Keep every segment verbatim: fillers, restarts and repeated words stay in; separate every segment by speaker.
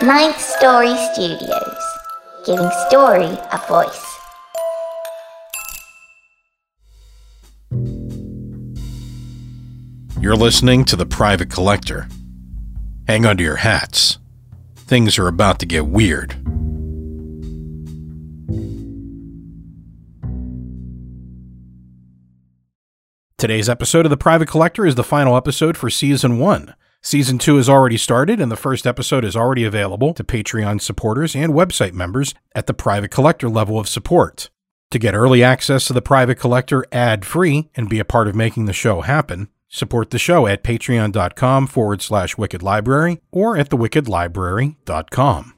Speaker 1: Ninth Story Studios, giving story a voice.
Speaker 2: You're listening to The Private Collector. Hang on to your hats. Things are about to get weird. Today's episode of The Private Collector is the final episode for Season one. Season two has already started, and the first episode is already available to Patreon supporters and website members at the Private Collector level of support. To get early access to The Private Collector ad-free and be a part of making the show happen, support the show at patreon.com forward slash Wicked Library or at the wicked library dot com.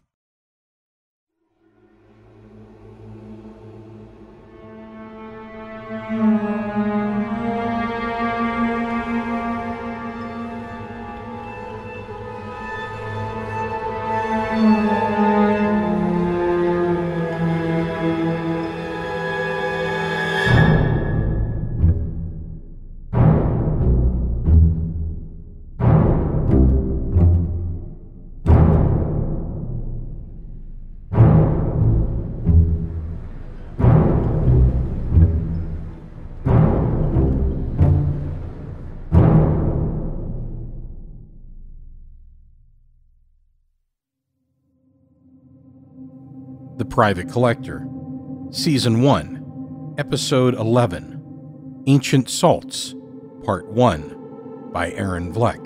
Speaker 2: The Private Collector, Season one, Episode eleven, Ancient Salts, Part one, by Aaron Vleck.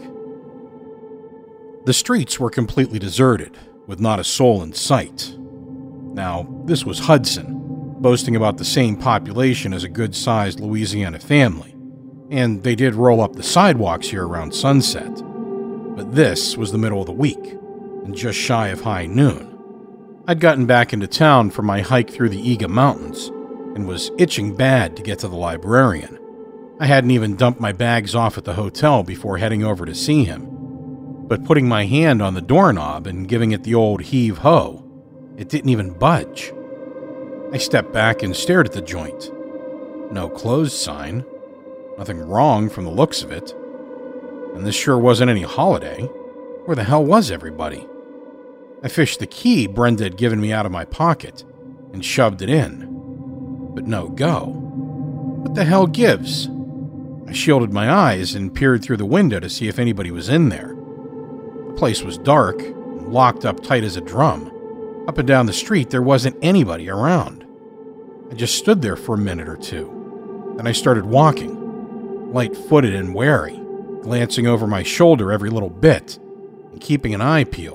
Speaker 2: The streets were completely deserted, with not a soul in sight. Now, this was Hudson, boasting about the same population as a good-sized Louisiana family, and they did roll up the sidewalks here around sunset. But this was the middle of the week, and just shy of high noon. I'd gotten back into town from my hike through the Eaga Mountains and was itching bad to get to the librarian. I hadn't even dumped my bags off at the hotel before heading over to see him. But putting my hand on the doorknob and giving it the old heave-ho, it didn't even budge. I stepped back and stared at the joint. No closed sign. Nothing wrong from the looks of it. And this sure wasn't any holiday. Where the hell was everybody? I fished the key Brenda had given me out of my pocket and shoved it in. But no go. What the hell gives? I shielded my eyes and peered through the window to see if anybody was in there. The place was dark and locked up tight as a drum. Up and down the street, there wasn't anybody around. I just stood there for a minute or two. Then I started walking, light-footed and wary, glancing over my shoulder every little bit and keeping an eye peeled.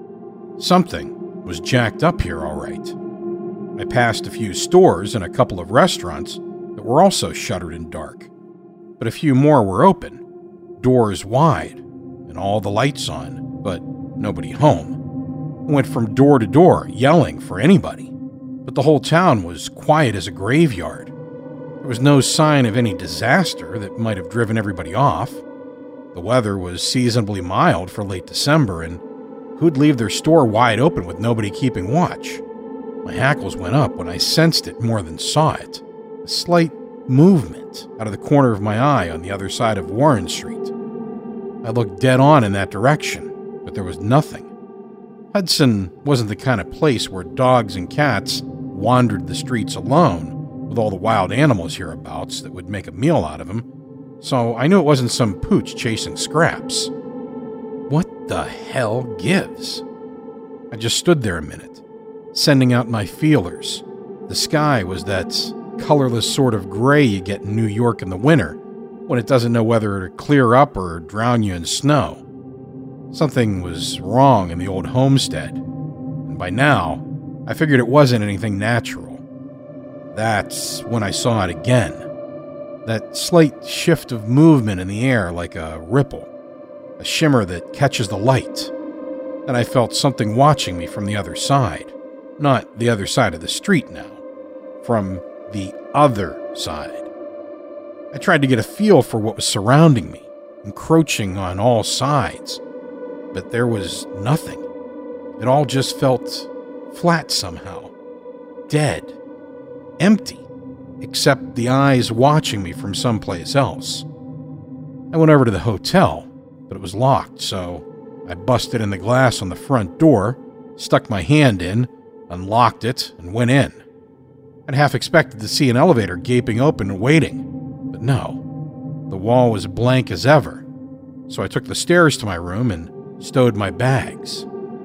Speaker 2: Something was jacked up here, all right. I passed a few stores and a couple of restaurants that were also shuttered and dark. But a few more were open, doors wide, and all the lights on, but nobody home. I went from door to door, yelling for anybody. But the whole town was quiet as a graveyard. There was no sign of any disaster that might have driven everybody off. The weather was seasonably mild for late December, and who'd leave their store wide open with nobody keeping watch? My hackles went up when I sensed it more than saw it. A slight movement out of the corner of my eye on the other side of Warren Street. I looked dead on in that direction, but there was nothing. Hudson wasn't the kind of place where dogs and cats wandered the streets alone, with all the wild animals hereabouts that would make a meal out of them, so I knew it wasn't some pooch chasing scraps. What the hell gives? I just stood there a minute, sending out my feelers. The sky was that colorless sort of gray you get in New York in the winter, when it doesn't know whether to clear up or drown you in snow. Something was wrong in the old homestead, and by now, I figured it wasn't anything natural. That's when I saw it again. That slight shift of movement in the air like a ripple. A shimmer that catches the light. Then I felt something watching me from the other side. Not the other side of the street now. From the other side. I tried to get a feel for what was surrounding me, encroaching on all sides. But there was nothing. It all just felt flat somehow. Dead. Empty. Except the eyes watching me from someplace else. I went over to the hotel, but it was locked, so I busted in the glass on the front door, stuck my hand in, unlocked it, and went in. I'd half expected to see an elevator gaping open and waiting, but no. The wall was blank as ever, so I took the stairs to my room and stowed my bags.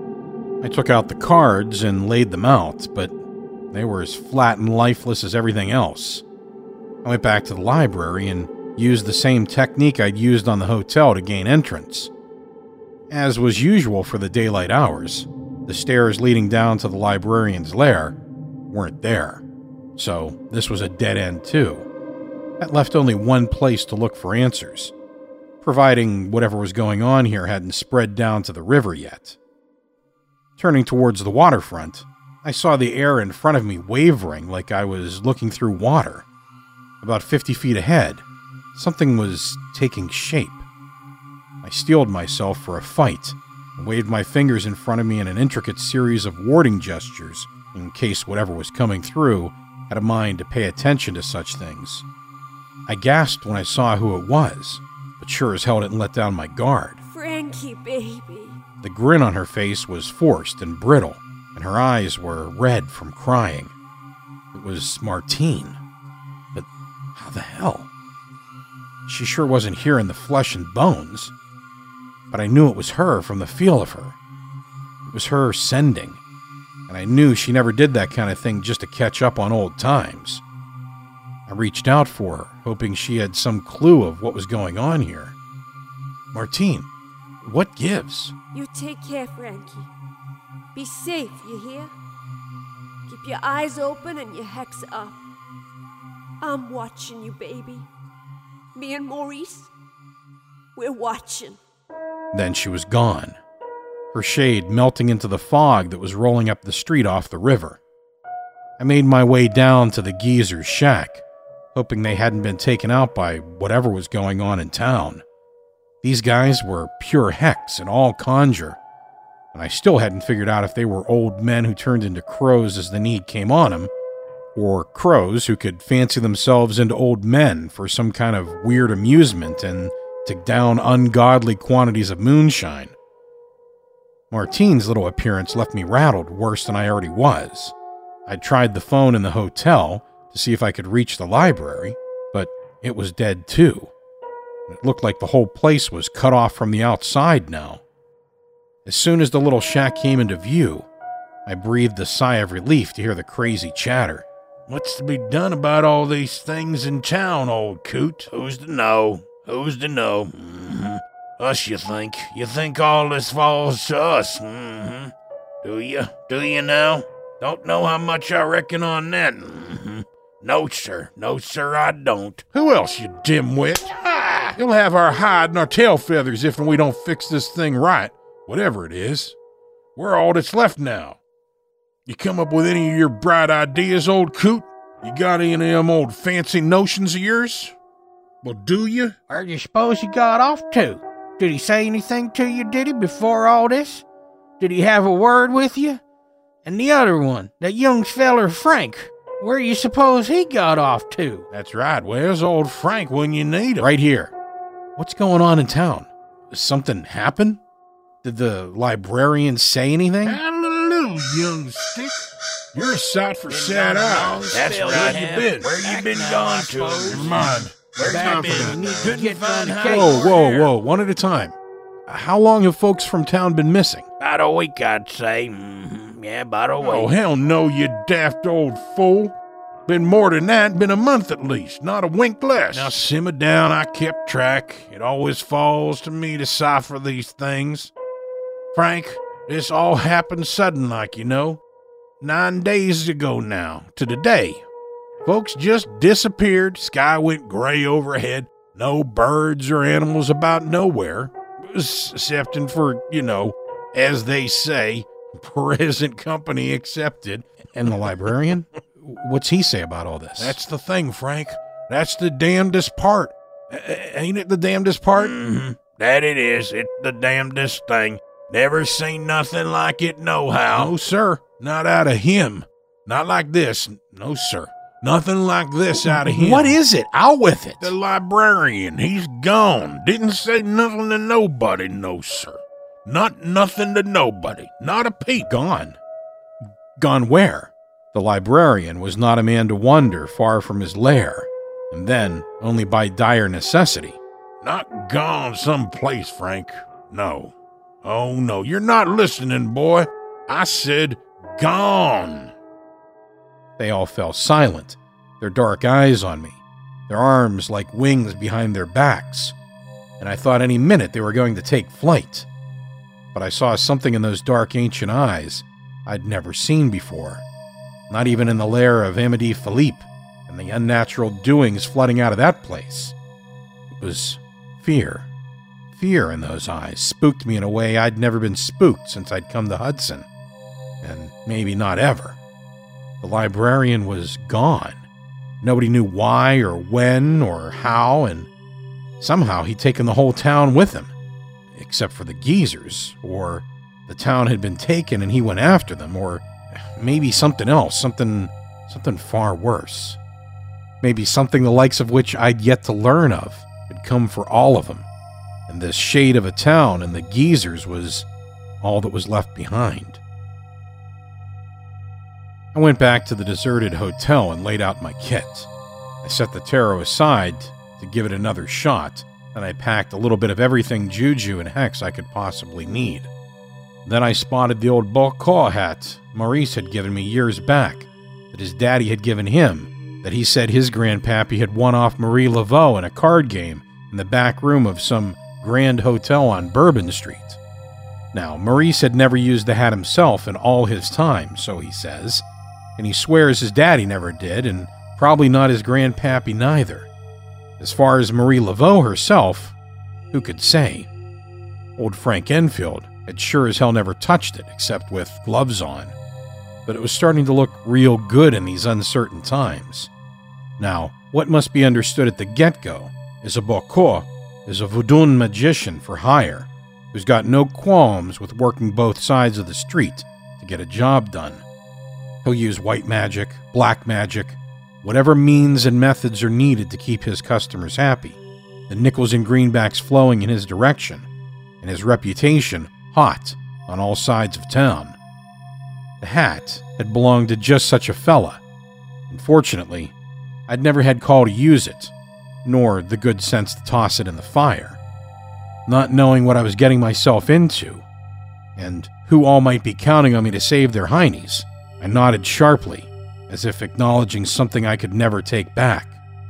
Speaker 2: I took out the cards and laid them out, but they were as flat and lifeless as everything else. I went back to the library and used the same technique I'd used on the hotel to gain entrance. As was usual for the daylight hours, the stairs leading down to the librarian's lair weren't there, so this was a dead end too. That left only one place to look for answers, providing whatever was going on here hadn't spread down to the river yet. Turning towards the waterfront, I saw the air in front of me wavering like I was looking through water. About fifty feet ahead, something was taking shape. I steeled myself for a fight and waved my fingers in front of me in an intricate series of warding gestures in case whatever was coming through had a mind to pay attention to such things. I gasped when I saw who it was, but sure as hell didn't let down my guard.
Speaker 3: Frankie, baby.
Speaker 2: The grin on her face was forced and brittle, and her eyes were red from crying. It was Martine. But how the hell? She sure wasn't here in the flesh and bones. But I knew it was her from the feel of her. It was her sending, and I knew she never did that kind of thing just to catch up on old times. I reached out for her, hoping she had some clue of what was going on here. Martine, what gives?
Speaker 3: You take care, Frankie. Be safe, you hear? Keep your eyes open and your hex up. I'm watching you, baby. Me and Maurice, we're watching.
Speaker 2: Then she was gone, her shade melting into the fog that was rolling up the street off the river. I made my way down to the geezer's shack, hoping they hadn't been taken out by whatever was going on in town. These guys were pure hex and all conjure, and I still hadn't figured out if they were old men who turned into crows as the need came on them, or crows who could fancy themselves into old men for some kind of weird amusement and to down ungodly quantities of moonshine. Martine's little appearance left me rattled worse than I already was. I'd tried the phone in the hotel to see if I could reach the library, but it was dead too. It looked like the whole place was cut off from the outside now. As soon as the little shack came into view, I breathed a sigh of relief to hear the crazy chatter.
Speaker 4: What's to be done about all these things in town, old coot? Who's to know? Who's to know? Mm-hmm. Us, you think? You think all this falls to us? Mm-hmm. Do you? Do you now? Don't know how much I reckon on that. Mm-hmm. No, sir. No, sir, I don't.
Speaker 5: Who else, you dimwit? Ah, you'll have our hide and our tail feathers if we don't fix this thing right, whatever it is. We're all that's left now. You come up with any of your bright ideas, old coot? You got any of them old fancy notions of yours? Well, do you?
Speaker 6: Where do you suppose he got off to? Did he say anything to you, did he, before all this? Did he have a word with you? And the other one, that young feller Frank, where do you suppose he got off to?
Speaker 5: That's right. Where's old Frank when you need him?
Speaker 2: Right here. What's going on in town? Does something happen? Did the librarian say anything?
Speaker 5: Hallelujah, young stick. You're a sight for sad eyes.
Speaker 4: That's right. Where you been? Where you been gone to?
Speaker 5: Never mind.
Speaker 4: Where's
Speaker 5: Time
Speaker 4: you
Speaker 5: for
Speaker 4: been?
Speaker 5: that.
Speaker 4: Couldn't find a
Speaker 2: Whoa, whoa, whoa, one at a time. How long have folks from town been missing?
Speaker 4: About a week, I'd say. Mm-hmm. Yeah, about a week.
Speaker 5: Oh, hell no, you daft old fool. Been more than that, been a month at least, not a wink less. Now simmer down, I kept track. It always falls to me to cipher these things. Frank, this all happened sudden like, you know. Nine days ago now, to the day. Folks just disappeared, sky went gray overhead, no birds or animals about nowhere, excepting for, you know, as they say, present company accepted.
Speaker 2: And the librarian? What's he say about all this?
Speaker 5: That's the thing, Frank. That's the damnedest part. A- ain't it the damnedest part?
Speaker 4: Mm-hmm. That it is. It's the damnedest thing. Never seen nothing like it nohow.
Speaker 5: No, sir. Not out of him. Not like this. No, sir. Nothing like this out of him.
Speaker 2: What is it? Out with it.
Speaker 5: The librarian. He's gone. Didn't say nothing to nobody, no, sir. Not nothing to nobody. Not a peep.
Speaker 2: Gone. Gone where? The librarian was not a man to wander far from his lair, and then only by dire necessity.
Speaker 5: Not gone someplace, Frank. No. Oh, no, you're not listening, boy. I said gone.
Speaker 2: They all fell silent, their dark eyes on me, their arms like wings behind their backs, and I thought any minute they were going to take flight. But I saw something in those dark ancient eyes I'd never seen before, not even in the lair of Amédée Philippe and the unnatural doings flooding out of that place. It was fear. Fear in those eyes spooked me in a way I'd never been spooked since I'd come to Hudson, and maybe not ever. The librarian was gone. Nobody knew why or when or how, and somehow he'd taken the whole town with him, except for the geezers, or the town had been taken and he went after them, or maybe something else, something, something far worse. Maybe something the likes of which I'd yet to learn of had come for all of them, and this shade of a town and the geezers was all that was left behind. I went back to the deserted hotel and laid out my kit. I set the tarot aside to give it another shot, and I packed a little bit of everything juju and hex I could possibly need. Then I spotted the old Beaucourt hat Maurice had given me years back, that his daddy had given him, that he said his grandpappy had won off Marie Laveau in a card game in the back room of some grand hotel on Bourbon Street. Now, Maurice had never used the hat himself in all his time, so he says, and he swears his daddy never did, and probably not his grandpappy neither. As far as Marie Laveau herself, who could say? Old Frank Enfield had sure as hell never touched it, except with gloves on. But it was starting to look real good in these uncertain times. Now, what must be understood at the get-go is a Beaucourt is a Vodun magician for hire, who's got no qualms with working both sides of the street to get a job done. He'll use white magic, black magic, whatever means and methods are needed to keep his customers happy, the nickels and greenbacks flowing in his direction, and his reputation hot on all sides of town. The hat had belonged to just such a fella. Unfortunately, I'd never had call to use it, nor the good sense to toss it in the fire. Not knowing what I was getting myself into, and who all might be counting on me to save their heinies, I nodded sharply, as if acknowledging something I could never take back,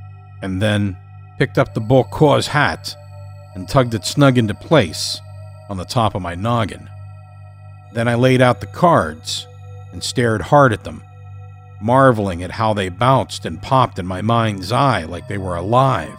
Speaker 2: and then picked up the Beaucourt's hat and tugged it snug into place on the top of my noggin. Then I laid out the cards and stared hard at them, marveling at how they bounced and popped in my mind's eye like they were alive.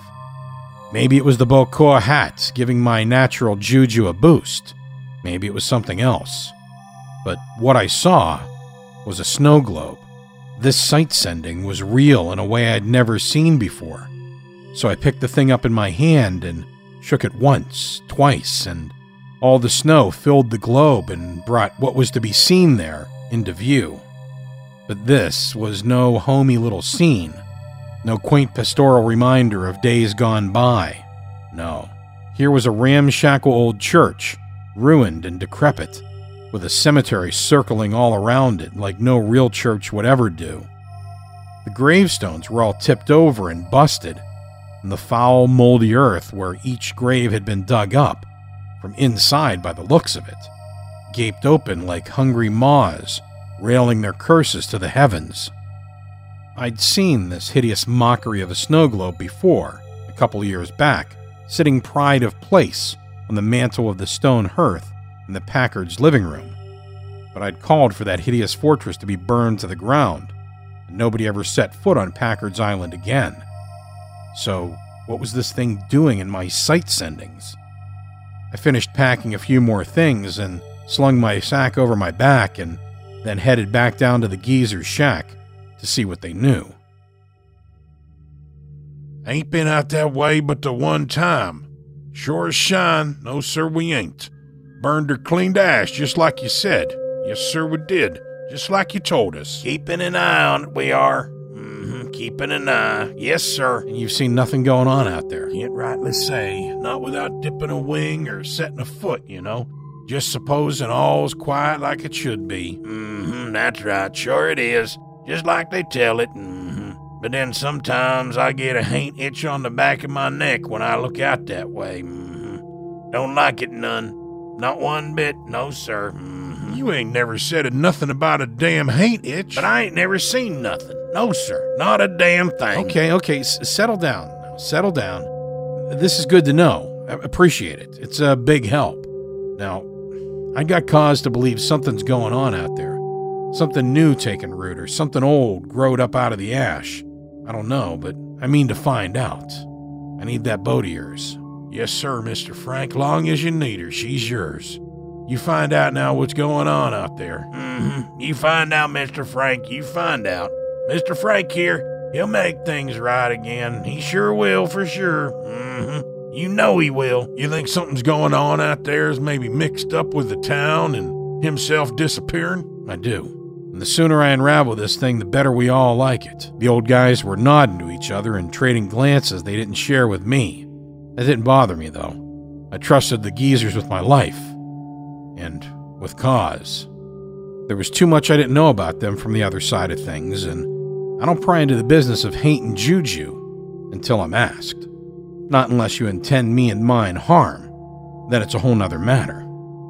Speaker 2: Maybe it was the Beaucourt hat giving my natural juju a boost. Maybe it was something else. But what I saw was a snow globe. This sight sending was real in a way I'd never seen before. So I picked the thing up in my hand and shook it once, twice, and all the snow filled the globe and brought what was to be seen there into view. But this was no homey little scene, no quaint pastoral reminder of days gone by. No, here was a ramshackle old church, ruined and decrepit, with a cemetery circling all around it like no real church would ever do. The gravestones were all tipped over and busted, and the foul, moldy earth where each grave had been dug up, from inside by the looks of it, gaped open like hungry maws, railing their curses to the heavens. I'd seen this hideous mockery of a snow globe before, a couple years back, sitting pride of place on the mantle of the stone hearth in the Packard's living room. But I'd called for that hideous fortress to be burned to the ground, and nobody ever set foot on Packard's Island again. So, what was this thing doing in my sight sendings? I finished packing a few more things and slung my sack over my back and then headed back down to the geezer's shack to see what they knew.
Speaker 5: Ain't been out that way but the one time. Sure as shine, no sir we ain't. Burned her clean to ash, just like you said. Yes sir we did, just like you told us. Keeping an eye on it we are. Mm-hmm, keeping an eye. Yes sir.
Speaker 2: And you've seen nothing going on out there?
Speaker 5: Can't rightly say, not without dipping a wing or setting a foot, you know. Just supposing all's quiet like it should be.
Speaker 4: Mm-hmm, that's right, sure it is. Just like they tell it, mm-hmm. But then sometimes I get a haint itch on the back of my neck when I look out that way, mm-hmm. Don't like it none. Not one bit, no sir, mm-hmm.
Speaker 5: You ain't never said nothing about a damn haint itch.
Speaker 4: But I ain't never seen nothing. No sir, not a damn thing.
Speaker 2: Okay, okay, s- settle down now, settle down. This is good to know. I appreciate it. It's a big help. Now, I got cause to believe something's going on out there. Something new taking root, or something old growed up out of the ash. I don't know, but I mean to find out. I need that boat of yours.
Speaker 5: Yes, sir, Mister Frank. Long as you need her, she's yours. You find out now what's going on out there.
Speaker 4: Mm-hmm. You find out, Mister Frank. You find out. Mister Frank here, he'll make things right again. He sure will, for sure. Mm-hmm. You know he will.
Speaker 5: You think something's going on out there is maybe mixed up with the town and himself disappearing?
Speaker 2: I do. And the sooner I unravel this thing, the better we all like it. The old guys were nodding to each other and trading glances they didn't share with me. That didn't bother me, though. I trusted the geezers with my life. And with cause. There was too much I didn't know about them from the other side of things, and I don't pry into the business of hate and juju until I'm asked. Not unless you intend me and mine harm. Then it's a whole nother matter.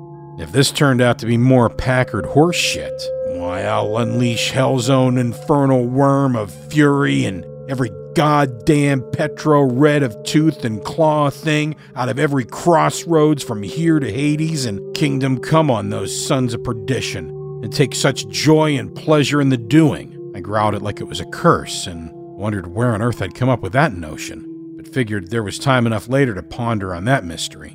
Speaker 2: If this turned out to be more Packard horse shit, why, I'll unleash Hell's own infernal worm of fury and every goddamn petro red of tooth and claw thing out of every crossroads from here to Hades and Kingdom Come on those sons of perdition, and take such joy and pleasure in the doing. I growled it like it was a curse, and wondered where on earth I'd come up with that notion, but figured there was time enough later to ponder on that mystery.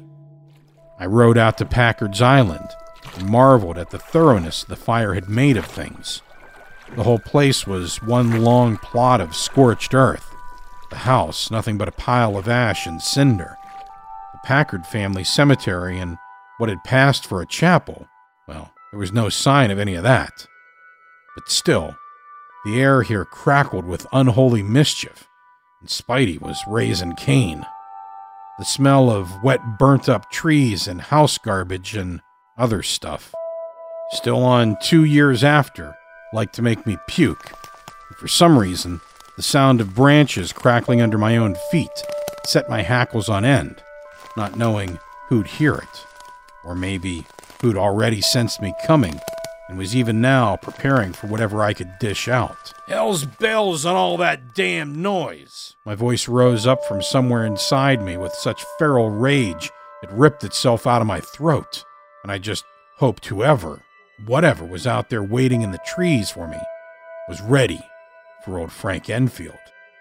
Speaker 2: I rode out to Packard's Island and marveled at the thoroughness the fire had made of things. The whole place was one long plot of scorched earth. The house, nothing but a pile of ash and cinder. The Packard family cemetery and what had passed for a chapel, well, there was no sign of any of that. But still, the air here crackled with unholy mischief, and Spidey was raising Cain. The smell of wet, burnt-up trees and house garbage and other stuff. Still on two years after, like to make me puke. And for some reason, the sound of branches crackling under my own feet set my hackles on end, not knowing who'd hear it. Or maybe who'd already sensed me coming and was even now preparing for whatever I could dish out.
Speaker 5: Hell's bells on all that damn noise.
Speaker 2: My voice rose up from somewhere inside me with such feral rage it ripped itself out of my throat, and I just hoped whoever, whatever was out there waiting in the trees for me was ready for old Frank Enfield.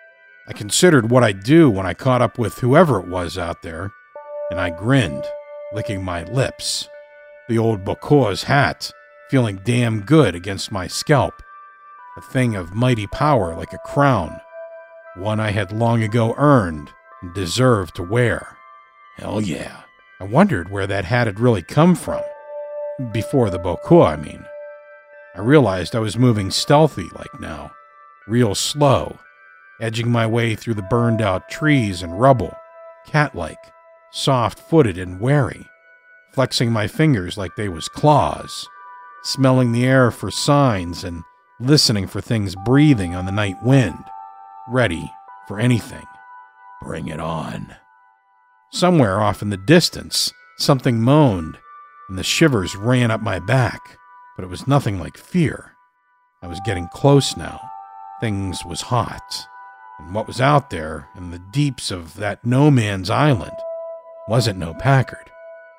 Speaker 2: I considered what I'd do when I caught up with whoever it was out there, and I grinned, licking my lips. The old Bocause hat, feeling damn good against my scalp. A thing of mighty power like a crown. One I had long ago earned and deserved to wear. Hell yeah. I wondered where that hat had really come from. Before the Bocaux, I mean. I realized I was moving stealthy like now. Real slow. Edging my way through the burned-out trees and rubble. Cat-like. Soft-footed and wary. Flexing my fingers like they was claws. Smelling the air for signs and listening for things breathing on the night wind. Ready for anything. Bring it on. Somewhere off in the distance, something moaned, and the shivers ran up my back, but it was nothing like fear. I was getting close now. Things was hot, and what was out there in the deeps of that no-man's island wasn't no Packard.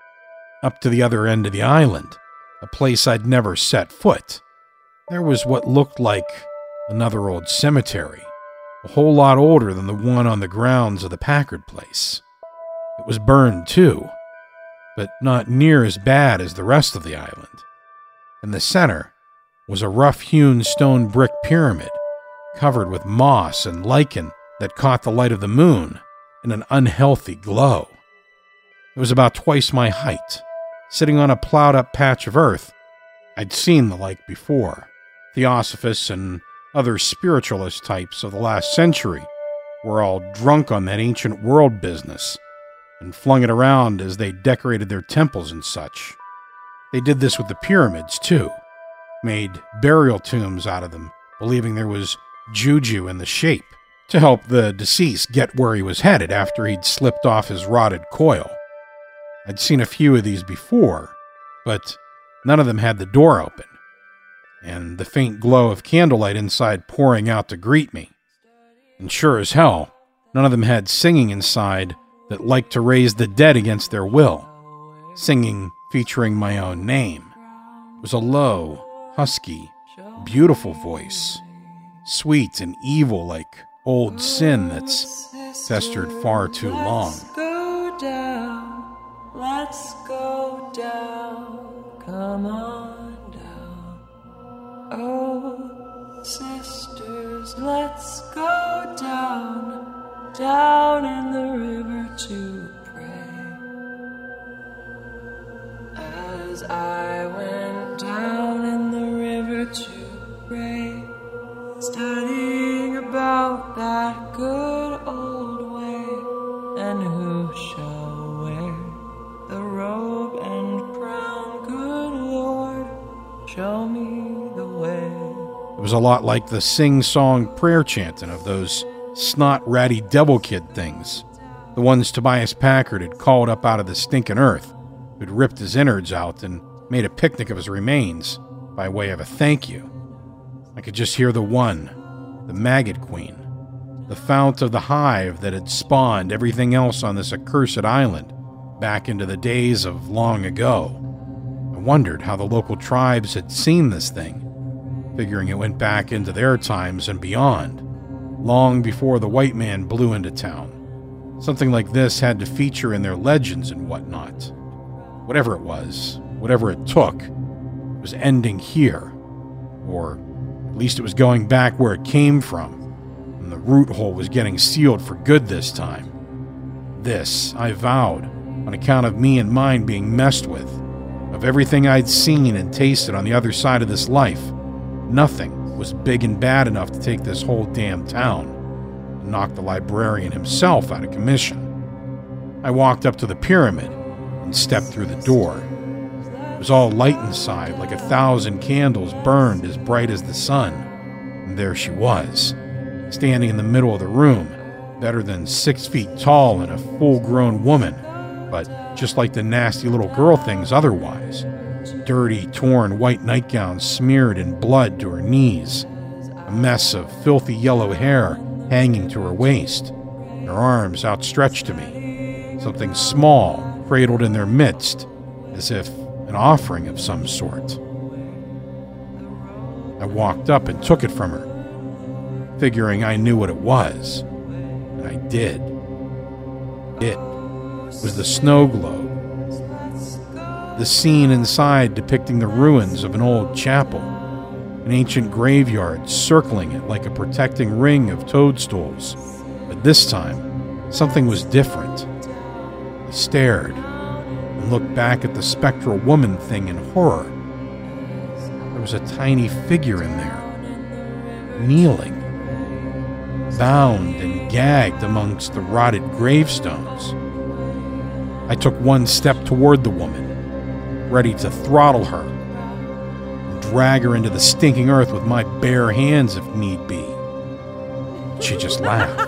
Speaker 2: Up to the other end of the island, a place I'd never set foot, there was what looked like another old cemetery, a whole lot older than the one on the grounds of the Packard place. It was burned too, but not near as bad as the rest of the island. In the center was a rough-hewn stone brick pyramid, covered with moss and lichen that caught the light of the moon in an unhealthy glow. It was about twice my height, sitting on a plowed-up patch of earth. I'd seen the like before. Theosophists and other spiritualist types of the last century were all drunk on that ancient world business and flung it around as they decorated their temples and such. They did this with the pyramids, too. Made burial tombs out of them, believing there was juju in the shape, to help the deceased get where he was headed after he'd slipped off his rotted coil. I'd seen a few of these before, but none of them had the door open, and the faint glow of candlelight inside pouring out to greet me. And sure as hell, none of them had singing inside that liked to raise the dead against their will, singing featuring my own name. It was a low, husky, beautiful voice, sweet and evil like old sin that's festered far too long.
Speaker 7: Let's go down, let's go down, come on down. Oh, sisters, let's go down, down in the river to pray. As I went down in the river to pray, studying about that good old way, and who shall wear the robe and crown, good Lord, show me the way.
Speaker 2: It was a lot like the sing-song prayer chanting of those snot-ratty devil kid things, the ones Tobias Packard had called up out of the stinking earth, who'd ripped his innards out and made a picnic of his remains by way of a thank you. I could just hear the one, the maggot queen, the fount of the hive that had spawned everything else on this accursed island back into the days of long ago. I wondered how the local tribes had seen this thing, figuring it went back into their times and beyond, long before the white man blew into town. Something like this had to feature in their legends and whatnot. Whatever it was, whatever it took, it was ending here, or at least it was going back where it came from, and the root hole was getting sealed for good this time. This, I vowed, on account of me and mine being messed with, of everything I'd seen and tasted on the other side of this life. Nothing was big and bad enough to take this whole damn town and knock the librarian himself out of commission. I walked up to the pyramid and stepped through the door. It was all light inside, like a thousand candles burned as bright as the sun. And there she was, standing in the middle of the room, better than six feet tall and a full-grown woman, but just like the nasty little girl things otherwise. Dirty, torn white nightgown smeared in blood to her knees, a mess of filthy yellow hair hanging to her waist, her arms outstretched to me, something small cradled in their midst, as if an offering of some sort. I walked up and took it from her, figuring I knew what it was, and I did. It was the snow globe, the scene inside depicting the ruins of an old chapel, an ancient graveyard circling it like a protecting ring of toadstools. But this time, something was different. I stared and looked back at the spectral woman thing in horror. There was a tiny figure in there, kneeling, bound and gagged amongst the rotted gravestones. I took one step toward the woman, ready to throttle her and drag her into the stinking earth with my bare hands if need be. She just laughed.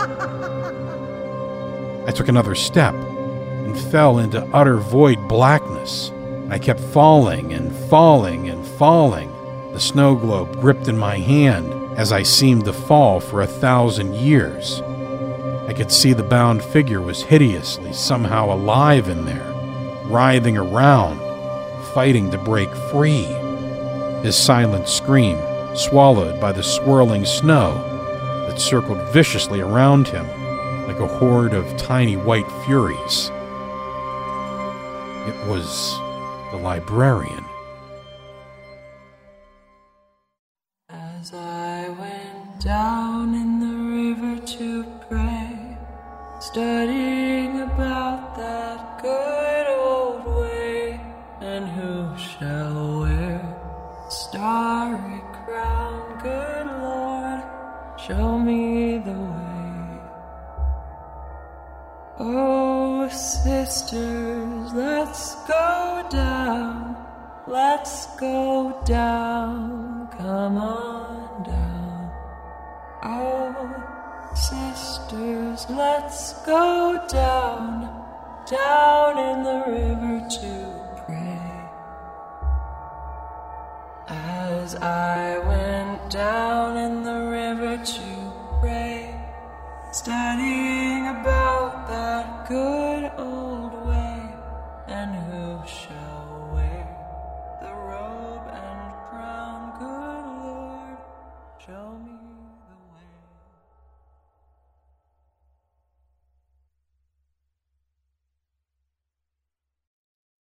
Speaker 2: I took another step and fell into utter void blackness. I kept falling and falling and falling, the snow globe gripped in my hand as I seemed to fall for a thousand years. I could see the bound figure was hideously somehow alive in there, writhing around, fighting to break free. His silent scream swallowed by the swirling snow that circled viciously around him like a horde of tiny white furies. It was the librarian.
Speaker 7: As I went down in the river to pray, studying about that good old way, and who shall wear the starry crown, good Lord, show me the way. Oh, sisters, let's go down, let's go down, come on down. Oh, sisters, let's go down, down in the river to pray. As I went down in the river